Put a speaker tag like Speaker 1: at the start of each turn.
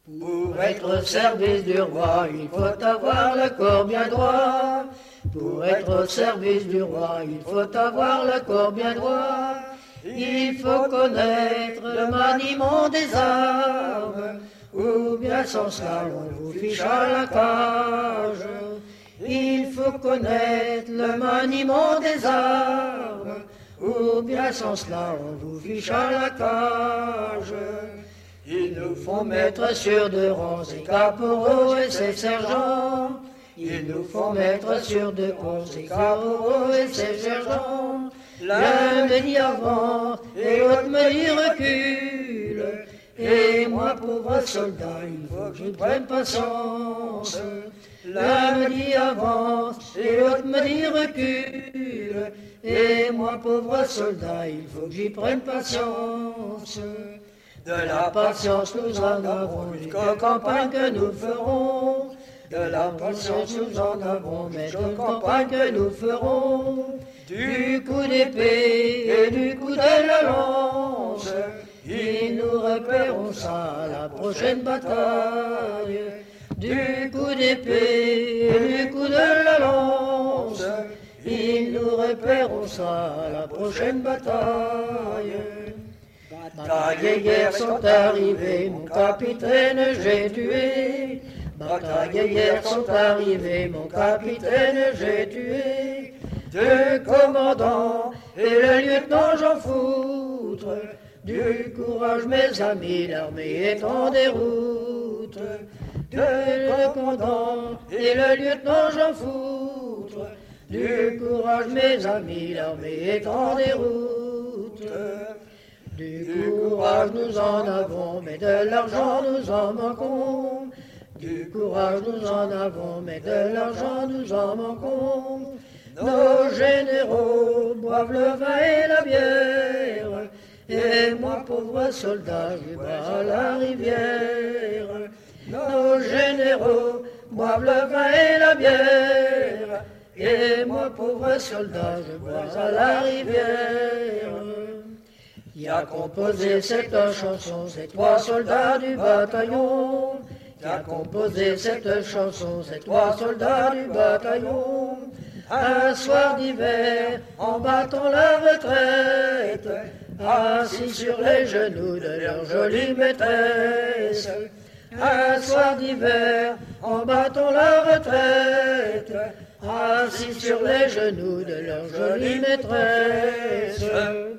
Speaker 1: Pour être au service du roi, il faut avoir le corps bien droit. Pour être au service du roi, il faut avoir le corps bien droit. Il faut connaître le maniement des armes, ou bien sans cela on vous fiche à la cage. Il faut connaître le maniement des armes, ou bien sans cela on vous fiche à la cage. Ils nous font mettre sur deux rangs ces caporaux et ces sergents. Ils nous font mettre sur deux rangs ces caporaux et ces sergents. L'un me dit avant et l'autre me dit recule. Et moi, pauvre soldat, il faut que je prenne patience. L'un me dit avance et l'autre me dit recule. Et moi, pauvre soldat, il faut que j'y prenne patience. De la patience nous en avons jusqu'aux campagnes que nous ferons. De la patience nous en avons, mais de campagnes que nous ferons. Du coup d'épée et du coup de la lance, et nous repérons ça à la prochaine bataille. Du coup d'épée et du coup de la lance, et nous repérons ça à la prochaine bataille. Bataille et guerre sont arrivées, mon capitaine j'ai tué. Bataille et guerre sont arrivées, mon capitaine j'ai tué. Deux commandants et le lieutenant Jean Foutre. Du courage mes amis, l'armée est en déroute. Deux commandants et le lieutenant Jean Foutre. Du courage mes amis, l'armée est en déroute. Du courage nous en avons, mais de l'argent nous en manquons. Du courage nous en avons, mais de l'argent nous en manquons. Nos généraux boivent le vin et la bière, et moi, pauvre soldat, je bois à la rivière. Nos généraux boivent le vin et la bière, et moi, pauvre soldat, je bois à la rivière. Qui a composé cette chanson, ces trois soldats du bataillon. Qui a composé cette chanson, ces trois soldats du bataillon. Un soir d'hiver, en battant la retraite, assis sur les genoux de leur jolie maîtresse. Un soir d'hiver, en battant la retraite, assis sur les genoux de leur jolie maîtresse.